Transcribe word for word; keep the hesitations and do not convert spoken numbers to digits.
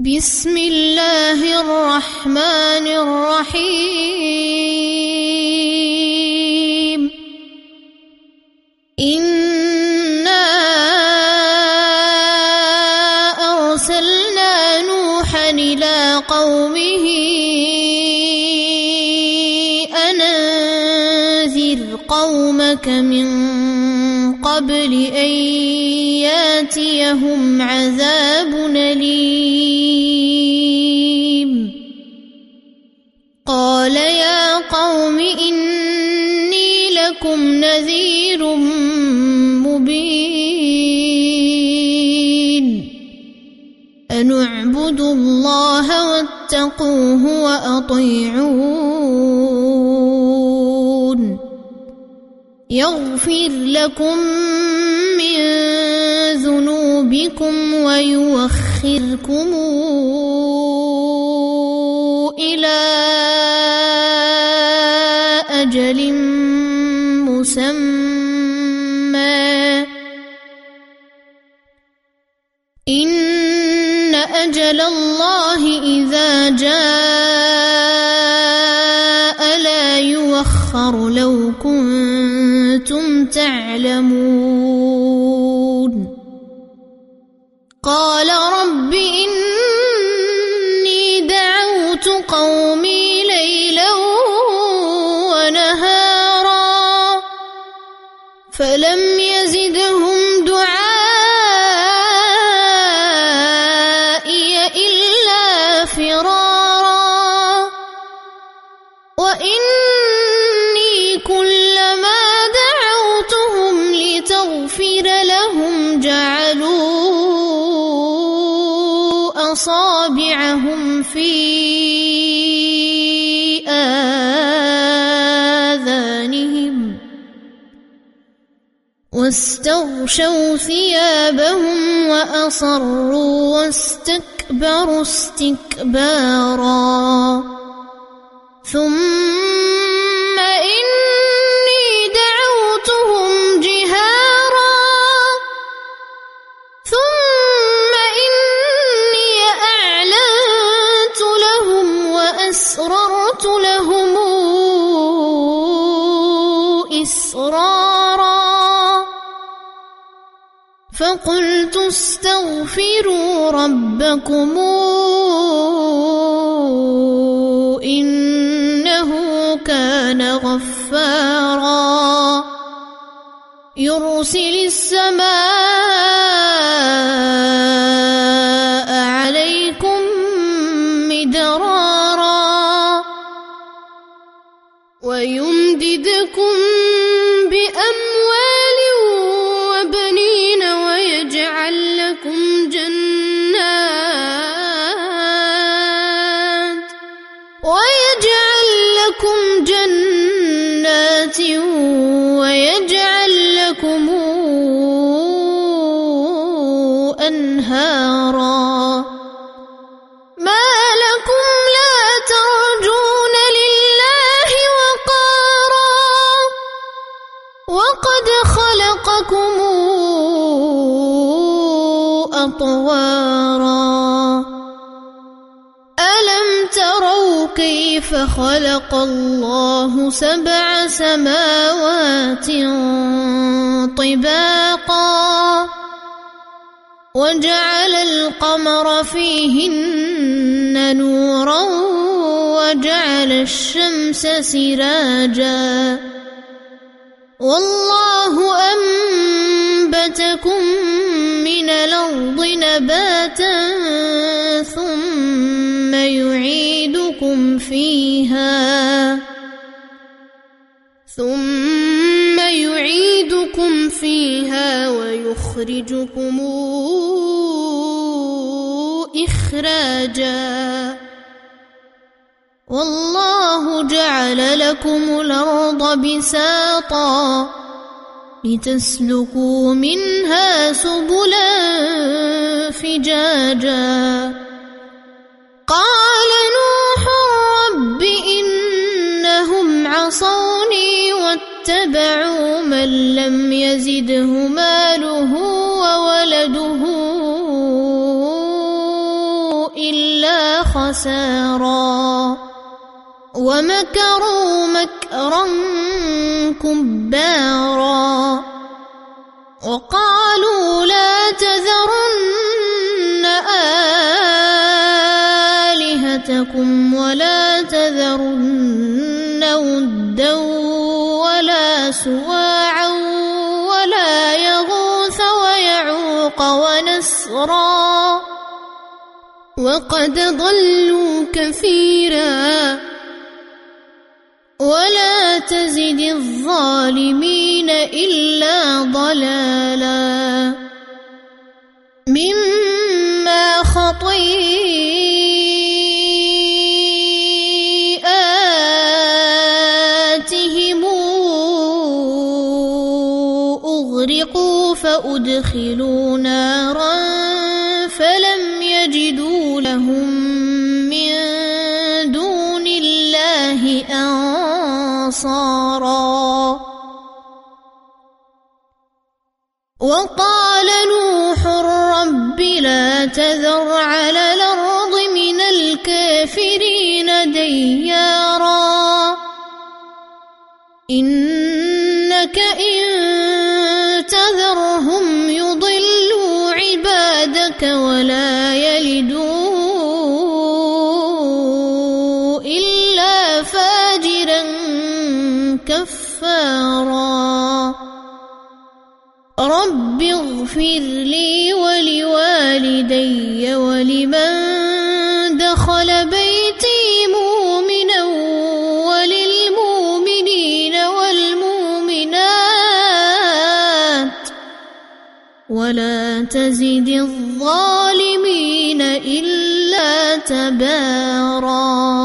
بسم الله الرحمن الرحيم إنا أرسلنا نوحا إلى قومه أن أنذر قومك من قبل أن ياتيهم عذاب أليم قال يا قوم إني لكم نذير مبين أن اعبدوا الله واتقوه وأطيعون يغفر لكم من ذنوبكم ويؤخركم إلى أجل مسمى إن أجل الله إذا جاء لا يؤخر لو كنتم تعلمون قال رب إني دعوت قومي ليلا ونهارا فلم يزدهم دعائي إلا فرارا وإني كلما دعوتهم لتغفر لهم جعلوا أصابعهم في آذانهم واستغشوا ثيابهم وأصروا واستكبروا استكبارا ثم إني دعوتهم جهارا ثم إني أعلنت لهم وأسررت لهم إسرارا فقلت استغفروا ربكم إنه كان غفارا يرسل السماء عليكم مدرارا ويمددكم بأموال وبنين ويجعل لكم جنات ويجعل لكم جنات ويجعل لكم أنهارا ما لكم لا ترجون لله وقارا وقد خلقكم أطوارا ألم تروا كيف خلق الله سبع سماوات طباقا وجعل القمر فيهن نورا وجعل الشمس سراجا والله أنبتكم من الأرض نباتا ثم يعيدكم فيها ثم يعيدكم فيها ويخرجكم إخراجا والله جعل لكم الأرض بساطا لتسلكوا منها سبلا فجاجا قال نوح رب إنهم عصوني واتبعوا من لم يزده ماله وولده إلا خسارا ومكروا مكرا كبارا وقالوا لا تذرن آلهتكم ولا تذرن ودا ولا سواعا ولا يغوث ويعوق ونسرا وقد ضلوا كثيرا ولا تزد الظالمين إلا ضلالا مما خطيئاتهم أغرقوا فأدخلوا نارا فلم يجدوا لهم من دون الله أنصارا وقال نوح رب لا تذر على الأرض من الكافرين ديارا إنك إن تذرهم يضلوا عبادك ولا يلدوا إلا فاجرا كفارا رب اغفر لي ولوالدي ولمن دخل بيتي مؤمنا وللمؤمنين والمؤمنات ولا تزد الظالمين إلا تبارا.